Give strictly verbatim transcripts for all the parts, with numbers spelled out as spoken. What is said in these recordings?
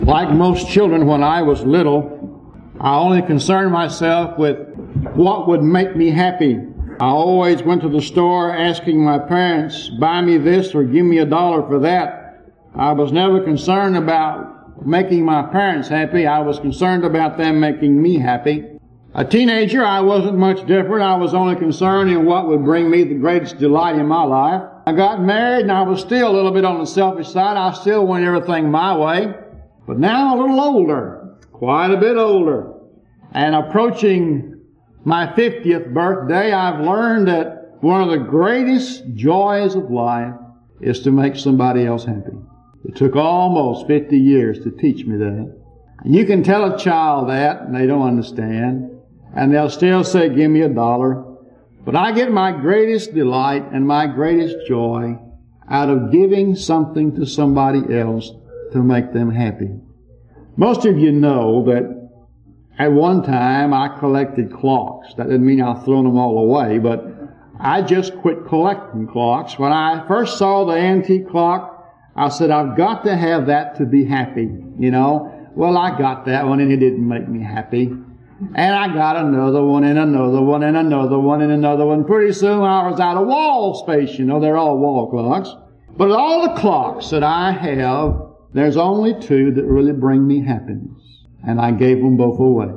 Like most children, when I was little, I only concerned myself with what would make me happy. I always went to the store asking my parents, buy me this or give me a dollar for that. I was never concerned about making my parents happy. I was concerned about them making me happy. A teenager, I wasn't much different. I was only concerned in what would bring me the greatest delight in my life. I got married and I was still a little bit on the selfish side. I still wanted everything my way. But now I'm a little older, quite a bit older. And approaching my fiftieth birthday, I've learned that one of the greatest joys of life is to make somebody else happy. It took almost fifty years to teach me that. And you can tell a child that, and they don't understand. And they'll still say, give me a dollar. But I get my greatest delight and my greatest joy out of giving something to somebody else to make them happy. Most of you know that at one time I collected clocks. That didn't mean I've thrown them all away, but I just quit collecting clocks. When I first saw the antique clock, I said, I've got to have that to be happy, you know. Well, I got that one and it didn't make me happy. And I got another one and another one and another one and another one. Pretty soon I was out of wall space, you know. They're all wall clocks. But all the clocks that I have, there's only two that really bring me happiness. And I gave them both away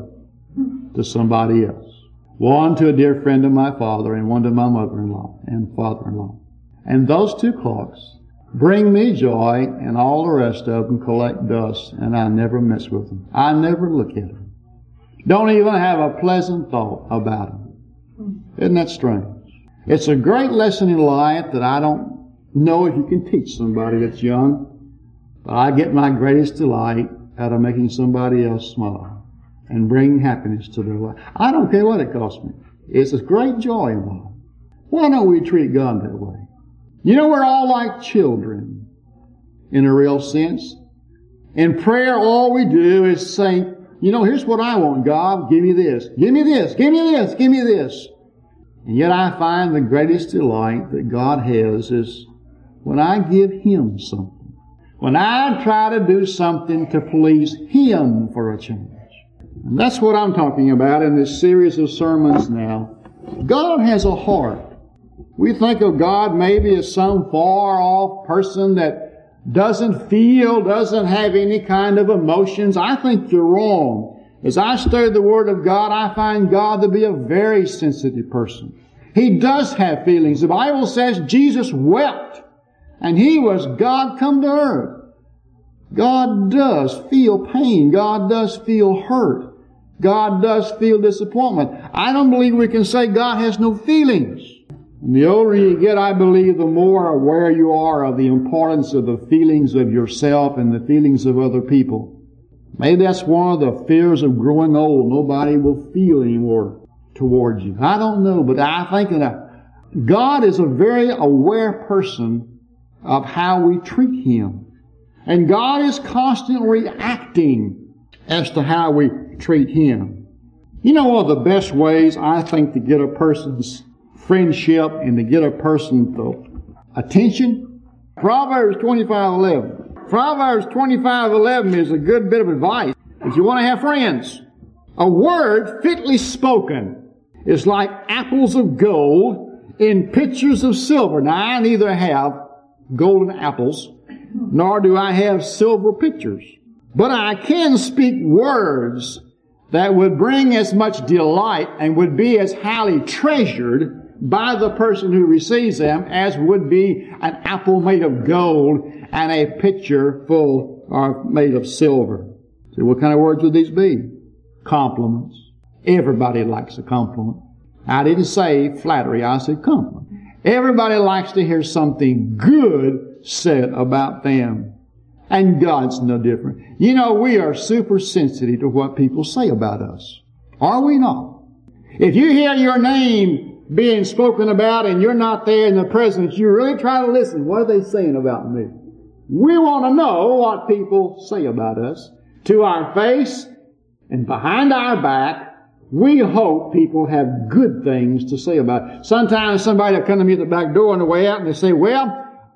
to somebody else. One to a dear friend of my father and one to my mother-in-law and father-in-law. And those two clocks bring me joy, and all the rest of them collect dust, and I never mess with them. I never look at them. Don't even have a pleasant thought about them. Isn't that strange? It's a great lesson in life that I don't know if you can teach somebody that's young. But I get my greatest delight out of making somebody else smile and bring happiness to their life. I don't care what it costs me. It's a great joy in life. Why don't we treat God that way? You know, we're all like children in a real sense. In prayer, all we do is say, you know, here's what I want, God. Give me this. Give me this. Give me this. Give me this. And yet I find the greatest delight that God has is when I give Him something. When I try to do something to please Him for a change. And that's what I'm talking about in this series of sermons now. God has a heart. We think of God maybe as some far-off person that doesn't feel, doesn't have any kind of emotions. I think you're wrong. As I study the Word of God, I find God to be a very sensitive person. He does have feelings. The Bible says Jesus wept, and He was God come to earth. God does feel pain. God does feel hurt. God does feel disappointment. I don't believe we can say God has no feelings. And the older you get, I believe, the more aware you are of the importance of the feelings of yourself and the feelings of other people. Maybe that's one of the fears of growing old. Nobody will feel anymore towards you. I don't know, but I think that God is a very aware person of how we treat Him. And God is constantly acting as to how we treat Him. You know, one of the best ways, I think, to get a person's friendship and to get a person's attention? Proverbs twenty-five eleven. Proverbs twenty-five eleven is a good bit of advice if you want to have friends. A word fitly spoken is like apples of gold in pitchers of silver. Now, I neither have golden apples, nor do I have silver pitchers. But I can speak words that would bring as much delight and would be as highly treasured by the person who receives them as would be an apple made of gold and a pitcher full or made of silver. So what kind of words would these be? Compliments. Everybody likes a compliment. I didn't say flattery, I said compliment. Everybody likes to hear something good said about them. And God's no different. You know, we are super sensitive to what people say about us. Are we not? If you hear your name being spoken about and you're not there in the presence, you really try to listen. What are they saying about me? We want to know what people say about us. To our face and behind our back, we hope people have good things to say about us. Sometimes somebody will come to me at the back door on the way out and they say, well,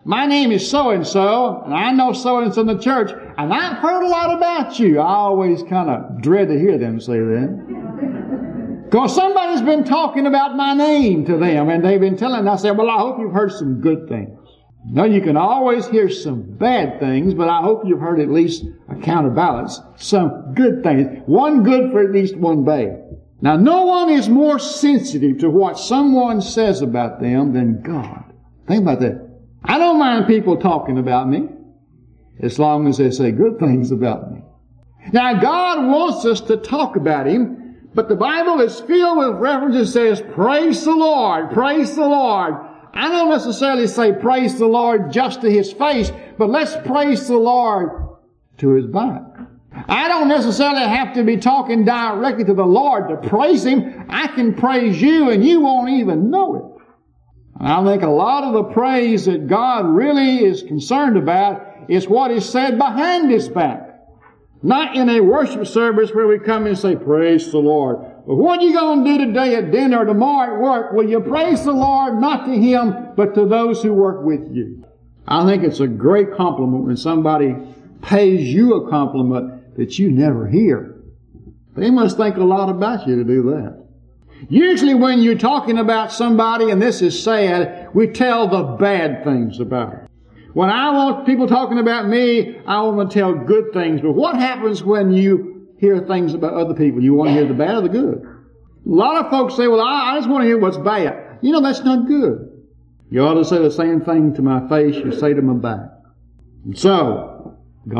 my name is so-and-so, and I know so-and-so in the church, and I've heard a lot about you. I always kind of dread to hear them say that. Because somebody's been talking about my name to them, and they've been telling them. I said, well, I hope you've heard some good things. Now, you can always hear some bad things, but I hope you've heard at least a counterbalance, some good things. One good for at least one bad. Now, no one is more sensitive to what someone says about them than God. Think about that. I don't mind people talking about me as long as they say good things about me. Now, God wants us to talk about Him, but the Bible is filled with references that says, praise the Lord, praise the Lord. I don't necessarily say praise the Lord just to His face, but let's praise the Lord to His back. I don't necessarily have to be talking directly to the Lord to praise Him. I can praise you and you won't even know it. And I think a lot of the praise that God really is concerned about is what is said behind His back. Not in a worship service where we come and say, praise the Lord. But what are you going to do today at dinner or tomorrow at work? Will you praise the Lord not to Him, but to those who work with you? I think it's a great compliment when somebody pays you a compliment that you never hear. They must think a lot about you to do that. Usually when you're talking about somebody, and this is sad, we tell the bad things about it. When I want people talking about me, I want to tell good things. But what happens when you hear things about other people? You want to hear the bad or the good? A lot of folks say, well, I, I just want to hear what's bad. You know, that's not good. You ought to say the same thing to my face you say to my back. And so,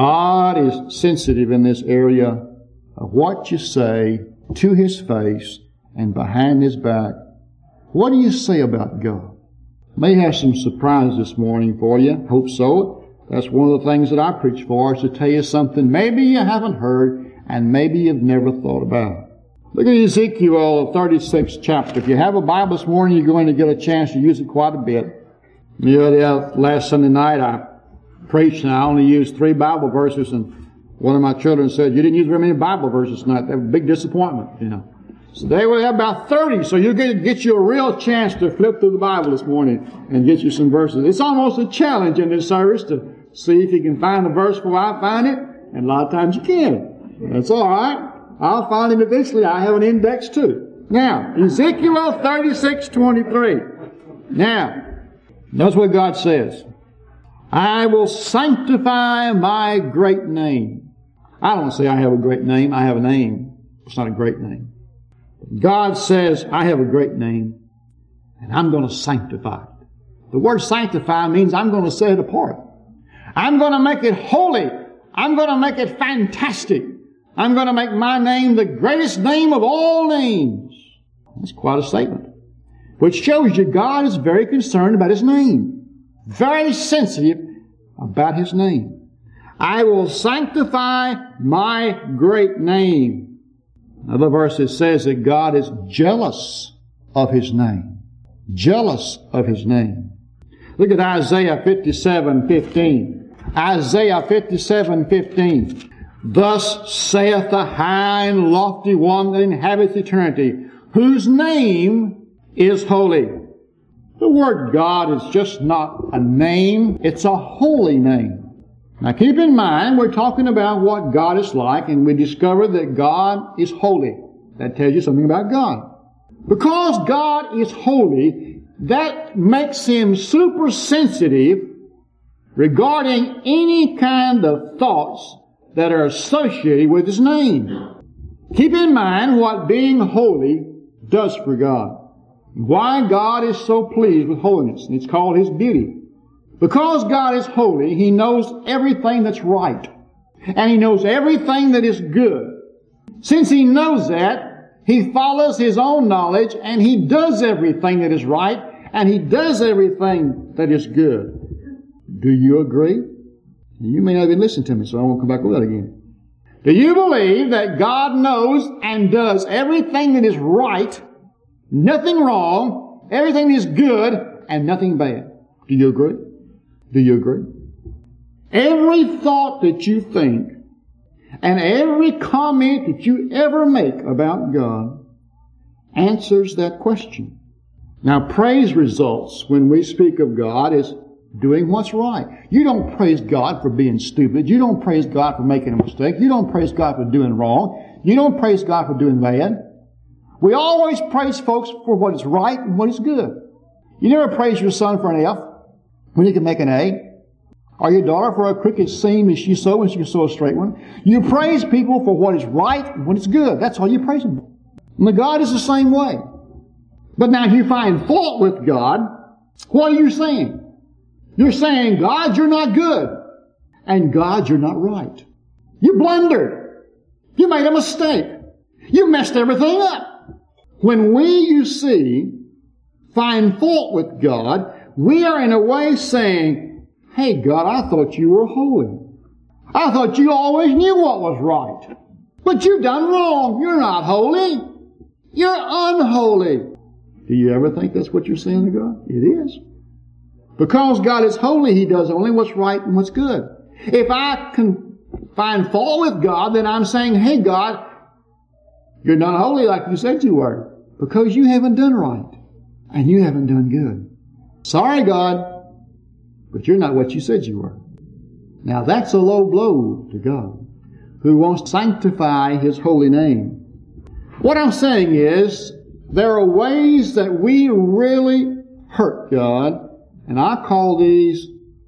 God is sensitive in this area of what you say to His face and behind His back. What do you say about God? May have some surprise this morning for you. Hope so. That's one of the things that I preach for, is to tell you something maybe you haven't heard and maybe you've never thought about. Look at Ezekiel thirty-sixth chapter. If you have a Bible this morning, you're going to get a chance to use it quite a bit. You know, last Sunday night I preached and I only used three Bible verses, and one of my children said, you didn't use very many Bible verses tonight. That was a big disappointment, you know. So they will have about thirty, so you'll get, get you a real chance to flip through the Bible this morning and get you some verses. It's almost a challenge in this service to see if you can find a verse before I find it, and a lot of times you can. That's all right. I'll find it eventually. I have an index too. Now, Ezekiel thirty-six twenty-three. Now, notice what God says. I will sanctify my great name. I don't say I have a great name. I have a name. It's not a great name. God says, I have a great name, and I'm going to sanctify it. The word sanctify means I'm going to set it apart. I'm going to make it holy. I'm going to make it fantastic. I'm going to make my name the greatest name of all names. That's quite a statement. Which shows you God is very concerned about His name. Very sensitive about His name. I will sanctify my great name. Another verse it says that God is jealous of His name. Jealous of His name. Look at Isaiah fifty-seven fifteen. Isaiah fifty-seven fifteen. Thus saith the high and lofty one that inhabits eternity, whose name is holy. The word God is just not a name, it's a holy name. Now keep in mind, we're talking about what God is like, and we discover that God is holy. That tells you something about God. Because God is holy, that makes Him super sensitive regarding any kind of thoughts that are associated with His name. Keep in mind what being holy does for God. Why God is so pleased with holiness. And it's called His beauty. Because God is holy, He knows everything that's right. And He knows everything that is good. Since He knows that, He follows His own knowledge and He does everything that is right and He does everything that is good. Do you agree? You may not even listen to me, so I won't come back over that again. Do you believe that God knows and does everything that is right, nothing wrong, everything is good, and nothing bad? Do you agree? Do you agree? Every thought that you think and every comment that you ever make about God answers that question. Now, praise results when we speak of God is doing what's right. You don't praise God for being stupid. You don't praise God for making a mistake. You don't praise God for doing wrong. You don't praise God for doing bad. We always praise folks for what is right and what is good. You never praise your son for an F when he can make an A. Or your daughter for a crooked seam as she sew when she can sew a straight one. You praise people for what is right and what is good. That's all you praise them for. And God is the same way. But now if you find fault with God, what are you saying? You're saying, God, you're not good. And God, you're not right. You blundered. You made a mistake. You messed everything up. When we, you see, find fault with God, we are in a way saying, hey, God, I thought you were holy. I thought you always knew what was right. But you've done wrong. You're not holy. You're unholy. Do you ever think that's what you're saying to God? It is. Because God is holy, He does only what's right and what's good. If I can find fault with God, then I'm saying, hey, God, you're not holy like you said you were. Because you haven't done right. And you haven't done good. Sorry, God. But you're not what you said you were. Now that's a low blow to God, who wants to sanctify His holy name. What I'm saying is, there are ways that we really hurt God, and I call these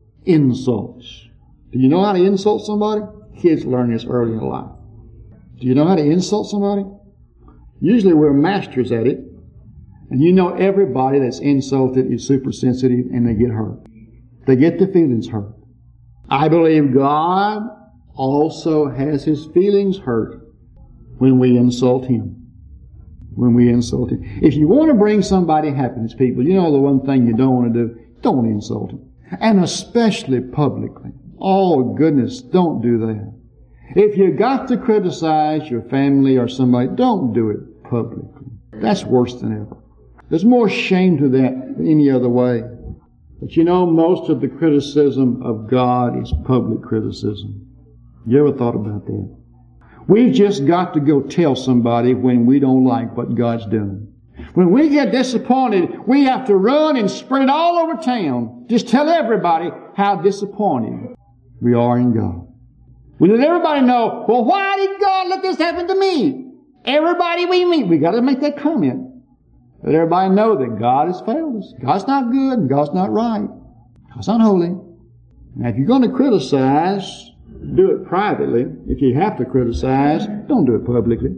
insults. Do you know how to insult somebody? Kids learn this early in life. Do you know how to insult somebody? Usually we're masters at it, and you know everybody that's insulted is super sensitive and they get hurt. They get their feelings hurt. I believe God also has His feelings hurt when we insult Him. When we insult Him. If you want to bring somebody happiness, people, you know the one thing you don't want to do, don't insult Him. And especially publicly. Oh, goodness, don't do that. If you got to criticize your family or somebody, don't do it publicly. That's worse than ever. There's more shame to that than any other way. But you know, most of the criticism of God is public criticism. You ever thought about that? We've just got to go tell somebody when we don't like what God's doing. When we get disappointed, we have to run and spread it all over town. Just tell everybody how disappointed we are in God. We let everybody know, well, why did God let this happen to me? Everybody we meet, we got to make that comment. Let everybody know that God has failed us. God's not good and God's not right. God's not holy. Now, if you're going to criticize, do it privately. If you have to criticize, don't do it publicly.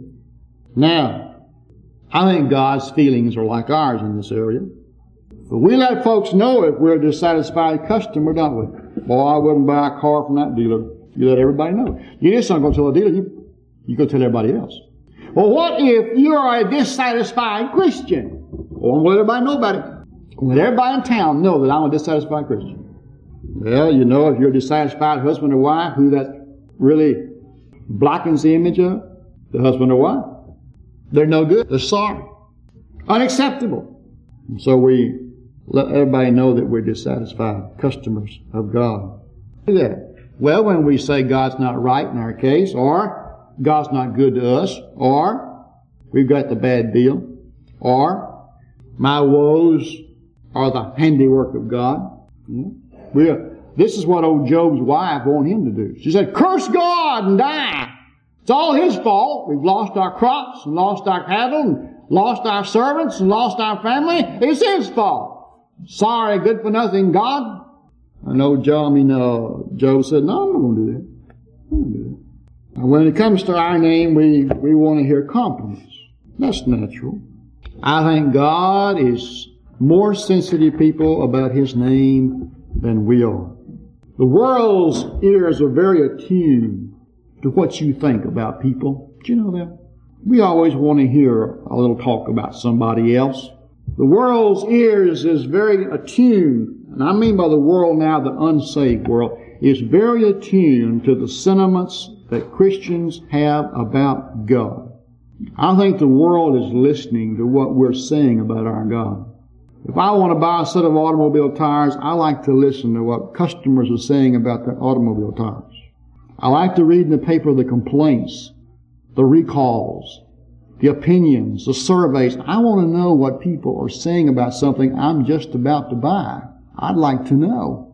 Now, I think God's feelings are like ours in this area. But we let folks know if we're a dissatisfied customer, don't we? Boy, I wouldn't buy a car from that dealer. You let everybody know. You just not going to tell the dealer. You, you go tell everybody else. Well, what if you're a dissatisfied Christian? Well, I'm going to let everybody know about it. I'm going to let everybody in town know that I'm a dissatisfied Christian. Well, you know, if you're a dissatisfied husband or wife, who that really blackens the image of? The husband or wife. They're no good. They're sorry. Unacceptable. And so we let everybody know that we're dissatisfied customers of God. Do that. Well, when we say God's not right in our case, or God's not good to us, or we've got the bad deal, or my woes are the handiwork of God. We are, this is what old Job's wife wanted him to do. She said, curse God and die. It's all His fault. We've lost our crops and lost our cattle and lost our servants and lost our family. It's His fault. Sorry, good for nothing, God. I know Job, I mean, uh, Job said, no, I'm not going to do that. I'm not going to do that. And when it comes to our name, we, we want to hear compliments. That's natural. I think God is more sensitive people about His name than we are. The world's ears are very attuned to what you think about people. Do you know that? We always want to hear a little talk about somebody else. The world's ears is very attuned, and I mean by the world now, the unsaved world, is very attuned to the sentiments that Christians have about God. I think the world is listening to what we're saying about our God. If I want to buy a set of automobile tires, I like to listen to what customers are saying about their automobile tires. I like to read in the paper the complaints, the recalls, the opinions, the surveys. I want to know what people are saying about something I'm just about to buy. I'd like to know.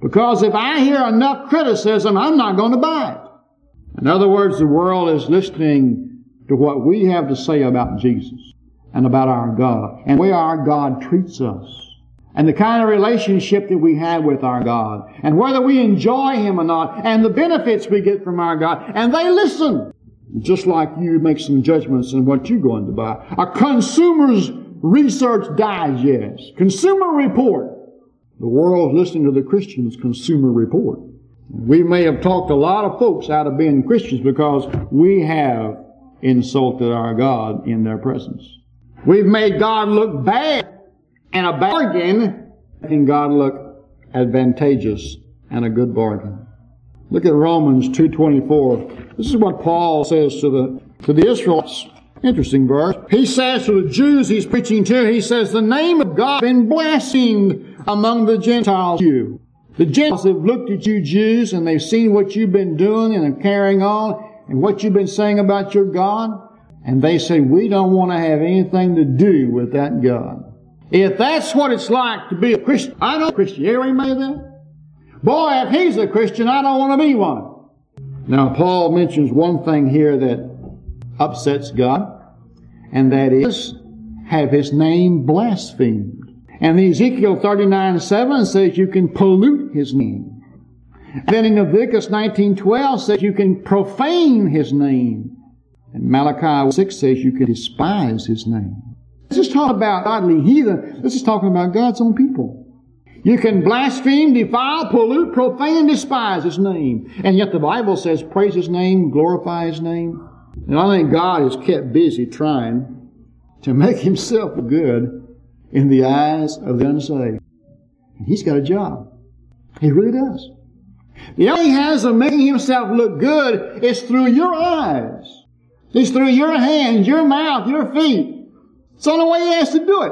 Because if I hear enough criticism, I'm not going to buy it. In other words, the world is listening to what we have to say about Jesus and about our God and the way our God treats us and the kind of relationship that we have with our God and whether we enjoy Him or not and the benefits we get from our God. And they listen, just like you make some judgments on what you're going to buy. A Consumer's Research Digest, Consumer Report. The world's listening to the Christian's Consumer Report. We may have talked a lot of folks out of being Christians because we have insulted our God in their presence. We've made God look bad and a bargain, making God look advantageous and a good bargain. Look at Romans two twenty-four. This is what Paul says to the to the Israelites. Interesting verse. He says to the Jews he's preaching to, he says, the name of God has been blasphemed among the Gentiles. You. The Gentiles have looked at you Jews and they've seen what you've been doing and carrying on and what you've been saying about your God. And they say, we don't want to have anything to do with that God. If that's what it's like to be a Christian, I know a Christian. You ever made that? Boy, if he's a Christian, I don't want to be one. Now, Paul mentions one thing here that upsets God, and that is have His name blasphemed. And Ezekiel thirty-nine seven says you can pollute His name. And then in Leviticus nineteen twelve says you can profane His name. And Malachi six says you can despise His name. This is talking about godly heathen. This is talking about God's own people. You can blaspheme, defile, pollute, profane, and despise His name. And yet the Bible says praise His name, glorify His name. And I think God is kept busy trying to make Himself good in the eyes of the unsaved. And He's got a job. He really does. The only way He has of making Himself look good is through your eyes. It's through your hands, your mouth, your feet. It's the only way He has to do it.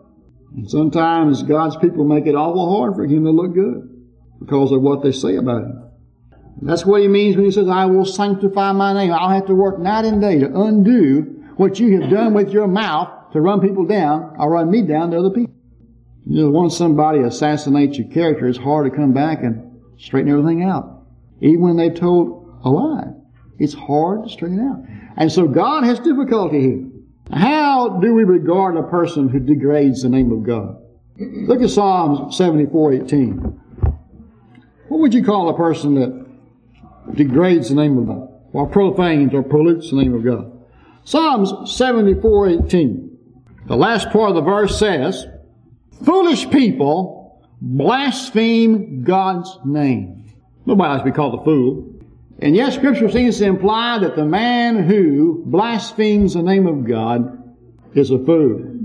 And sometimes God's people make it awful hard for Him to look good because of what they say about Him. And that's what He means when He says, I will sanctify my name. I'll have to work night and day to undo what you have done with your mouth to run people down or run me down to other people. You know, once somebody assassinates your character, it's hard to come back and straighten everything out. Even when they've told a lie, it's hard to straighten out. And so God has difficulty here. How do we regard a person who degrades the name of God? Look at Psalms seventy-four eighteen. What would you call a person that degrades the name of God, or profanes or pollutes the name of God? Psalms seventy-four eighteen. The last part of the verse says, foolish people blaspheme God's name. Nobody likes to be called a fool. And yet Scripture seems to imply that the man who blasphemes the name of God is a fool.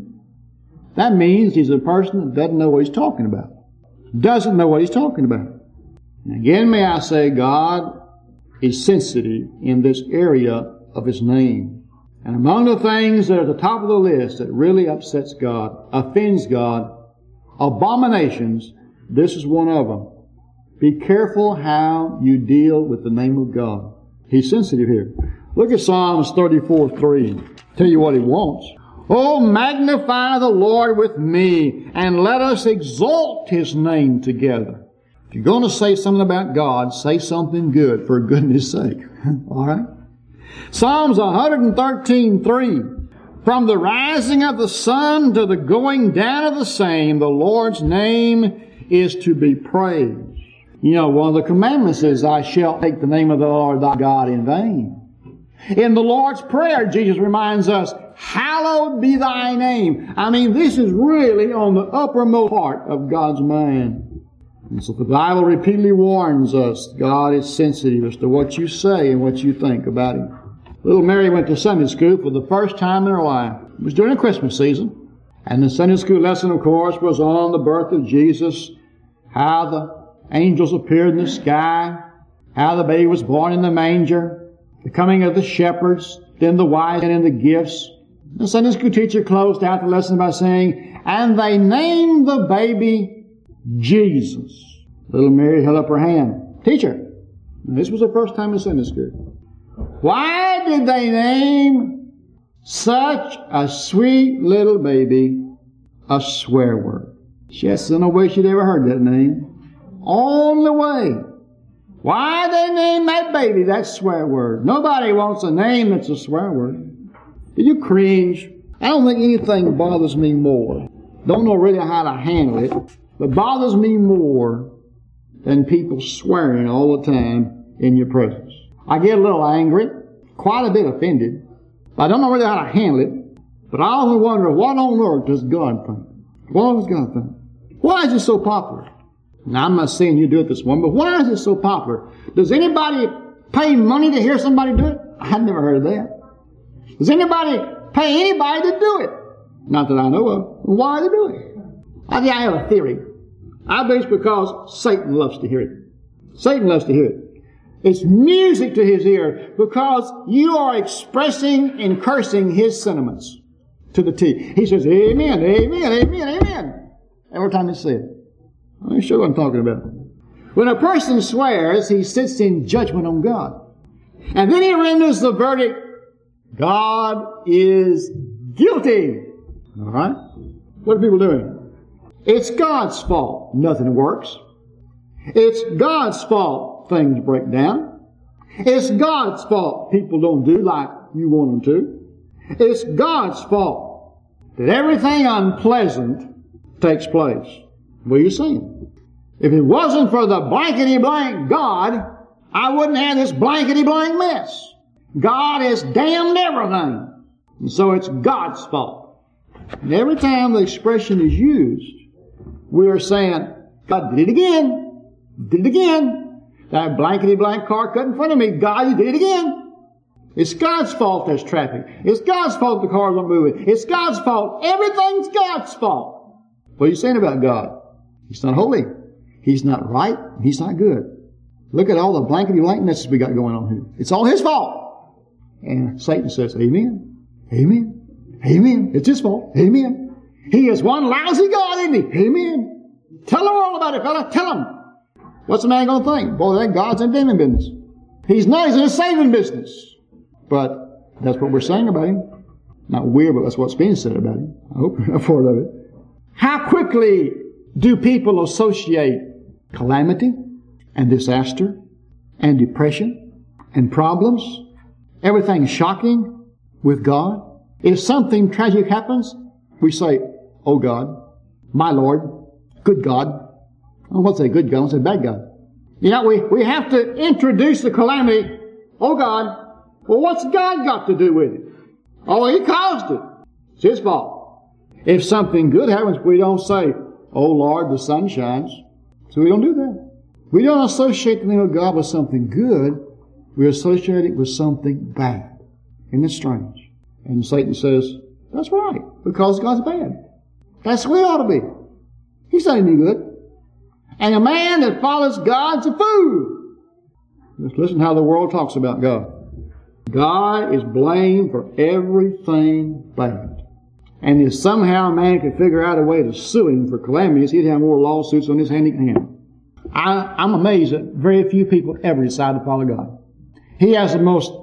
That means he's a person that doesn't know what he's talking about. Doesn't know what he's talking about. And again, may I say, God is sensitive in this area of His name. And among the things that are at the top of the list that really upsets God, offends God, abominations, this is one of them. Be careful how you deal with the name of God. He's sensitive here. Look at Psalms thirty-four three. Tell you what He wants. Oh, magnify the Lord with me, and let us exalt His name together. If you're going to say something about God, say something good, for goodness sake. All right? Psalms one thirteen three. From the rising of the sun to the going down of the same, the Lord's name is to be praised. You know, one of the commandments is, I shall take the name of the Lord thy God in vain. In the Lord's Prayer, Jesus reminds us, hallowed be thy name. I mean, this is really on the uppermost part of God's mind. And so the Bible repeatedly warns us, God is sensitive as to what you say and what you think about Him. Little Mary went to Sunday school for the first time in her life. It was during the Christmas season. And the Sunday school lesson, of course, was on the birth of Jesus, how the angels appeared in the sky, how the baby was born in the manger, the coming of the shepherds, then the wise men and the gifts. The Sunday school teacher closed out the lesson by saying, and they named the baby Jesus. Little Mary held up her hand. Teacher, this was her first time in Sunday school. Why did they name such a sweet little baby a swear word? She has no way she'd ever heard that name. On the way. Why they name that baby that swear word? Nobody wants a name that's a swear word. Do you cringe? I don't think anything bothers me more. Don't know really how to handle it, but bothers me more than people swearing all the time in your presence. I get a little angry, quite a bit offended, but I don't know really how to handle it. But I often wonder, what on earth does God think? What does God think? Why is it so popular? Now, I'm not saying you do it this one, but why is it so popular? Does anybody pay money to hear somebody do it? I've never heard of that. Does anybody pay anybody to do it? Not that I know of. Why do they do it? I think I have a theory. I believe it's because Satan loves to hear it. Satan loves to hear it. It's music to his ear because you are expressing and cursing his sentiments to the T. He says, amen, amen, amen, amen. Every time he says it. I'm sure what I'm talking about. When a person swears, he sits in judgment on God. And then he renders the verdict, God is guilty. All right? What are people doing? It's God's fault. Nothing works. It's God's fault things break down. It's God's fault people don't do like you want them to. It's God's fault that everything unpleasant takes place. What are you saying? If it wasn't for the blankety-blank God, I wouldn't have this blankety-blank mess. God has damned everything. And so it's God's fault. And every time the expression is used, we are saying, God did it again. Did it again. That blankety-blank car cut in front of me. God, you did it again. It's God's fault there's traffic. It's God's fault the cars are moving. It's God's fault. Everything's God's fault. What are you saying about God? He's not holy. He's not right. He's not good. Look at all the blankety-blank messes we got going on here. It's all his fault. And Satan says, amen. Amen. Amen. It's his fault. Amen. He is one lousy God, isn't he? Amen. Tell them all about it, fella. Tell them. What's the man going to think? Boy, that God's in demon business. He's not. He's in a saving business. But that's what we're saying about him. Not weird, but that's what's being said about him. I hope you're not part of it. How quickly do people associate calamity and disaster and depression and problems, everything shocking with God? If something tragic happens, we say, oh God, my Lord, good God. I don't want to say good God, I want to say bad God. You know, we, we have to introduce the calamity. Oh God, well what's God got to do with it? Oh, he caused it. It's his fault. If something good happens, we don't say, oh Lord, the sun shines. So we don't do that. We don't associate the name of God with something good. We associate it with something bad. Isn't it strange? And Satan says, that's right, because God's bad. That's the way it ought to be. He's not any good. And a man that follows God's a fool. Just listen how the world talks about God. God is blamed for everything bad. And if somehow a man could figure out a way to sue him for calamities, he'd have more lawsuits on his hand than he can handle. I, I'm amazed that very few people ever decide to follow God. He has the most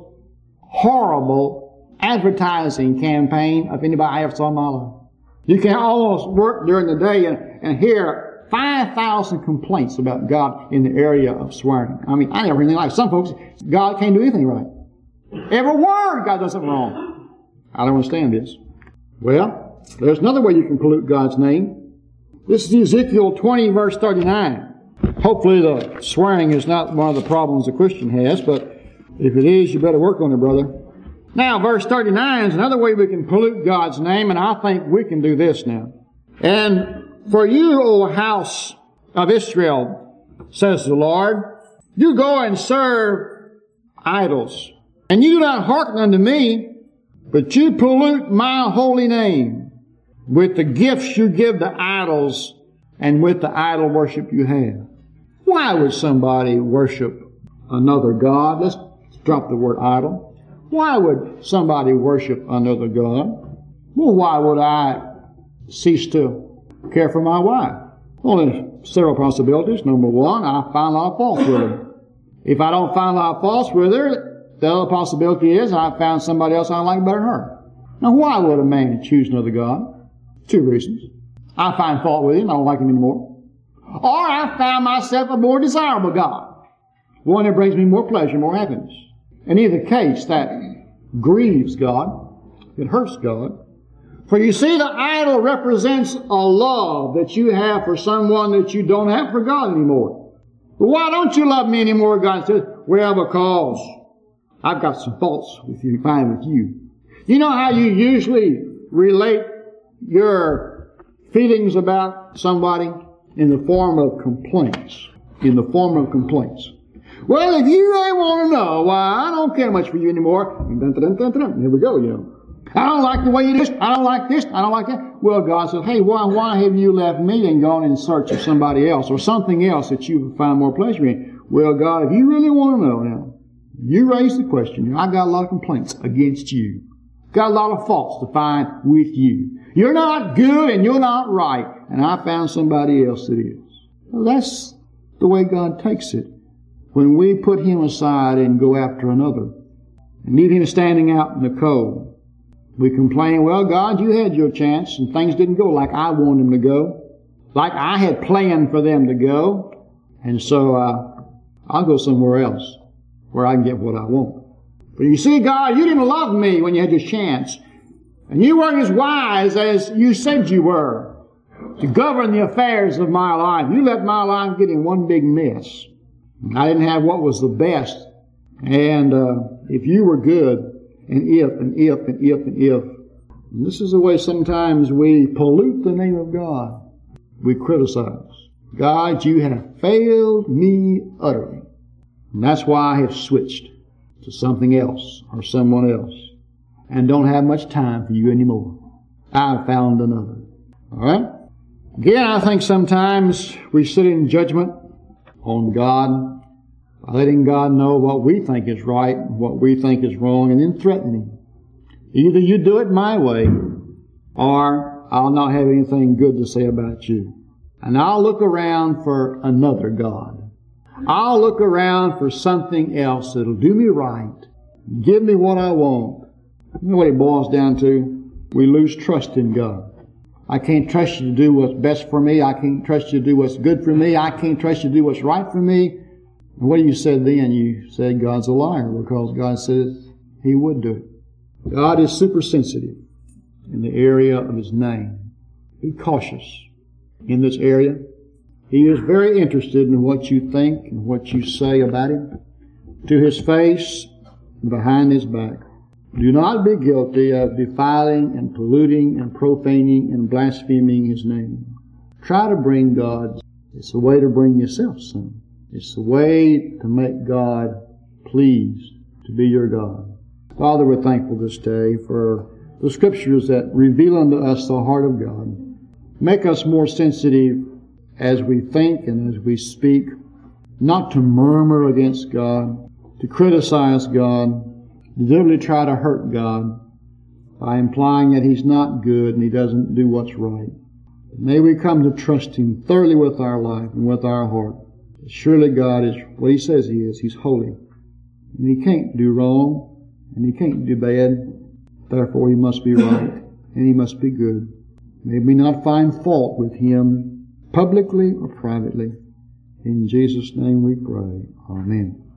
horrible advertising campaign of anybody I ever saw in my life. You can almost work during the day and, and hear five thousand complaints about God in the area of swearing. I mean, I never heard anything like it. Some folks, God can't do anything right. Every word, God does something wrong. I don't understand this. Well, there's another way you can pollute God's name. This is Ezekiel twenty, verse thirty-nine. Hopefully the swearing is not one of the problems a Christian has, but if it is, you better work on it, brother. Now, verse thirty-nine is another way we can pollute God's name, and I think we can do this now. And for you, O house of Israel, says the Lord, you go and serve idols, and you do not hearken unto me, but you pollute my holy name with the gifts you give to idols and with the idol worship you have. Why would somebody worship another God? Let's drop the word idol. Why would somebody worship another God? Well, why would I cease to care for my wife? Well, there's several possibilities. Number one, I find a lot of faults with her. If I don't find a lot of faults with her, the other possibility is I found somebody else I like better than her. Now, why would a man choose another God? Two reasons. I find fault with him. I don't like him anymore. Or I found myself a more desirable God, one that brings me more pleasure, more happiness. In either case, that grieves God. It hurts God. For you see, the idol represents a love that you have for someone that you don't have for God anymore. But why don't you love me anymore? God says, well, because I've got some faults with you, fine with you. You know how you usually relate your feelings about somebody? In the form of complaints. In the form of complaints. Well, if you really want to know why I don't care much for you anymore, dun, dun, dun, dun, dun, here we go, you know. I don't like the way you do this. I don't like this. I don't like that. Well, God says, hey, why, why have you left me and gone in search of somebody else or something else that you find more pleasure in? Well, God, if you really want to know now, you raise the question. I got a lot of complaints against you. Got a lot of faults to find with you. You're not good and you're not right. And I found somebody else that is. Well, that's the way God takes it. When we put Him aside and go after another and leave Him standing out in the cold, we complain, well, God, you had your chance and things didn't go like I wanted them to go, like I had planned for them to go. And so uh, I'll go somewhere else where I can get what I want. But you see, God, you didn't love me when you had your chance. And you weren't as wise as you said you were to govern the affairs of my life. You let my life get in one big mess. I didn't have what was the best. And uh, if you were good, and if, and if, and if, and if. And this is the way sometimes we pollute the name of God. We criticize. God, you have failed me utterly. And that's why I have switched to something else or someone else. And don't have much time for you anymore. I've found another. All right? Again, I think sometimes we sit in judgment on God by letting God know what we think is right and what we think is wrong and then threatening. Either you do it my way or I'll not have anything good to say about you. And I'll look around for another God. I'll look around for something else that'll do me right, give me what I want. You know what it boils down to? We lose trust in God. I can't trust you to do what's best for me. I can't trust you to do what's good for me. I can't trust you to do what's right for me. And what do you said then? You said God's a liar because God says He would do it. God is super sensitive in the area of His name. Be cautious in this area. He is very interested in what you think and what you say about Him, to His face and behind His back. Do not be guilty of defiling and polluting and profaning and blaspheming His name. Try to bring God. It's a way to bring yourself some. It's a way to make God pleased to be your God. Father, we're thankful this day for the Scriptures that reveal unto us the heart of God. Make us more sensitive as we think and as we speak, not to murmur against God, to criticize God, to deliberately try to hurt God by implying that He's not good and He doesn't do what's right. May we come to trust Him thoroughly with our life and with our heart. Surely God is what He says He is. He's holy. And He can't do wrong and He can't do bad. Therefore He must be right and He must be good. May we not find fault with Him publicly or privately. In Jesus' name we pray. Amen.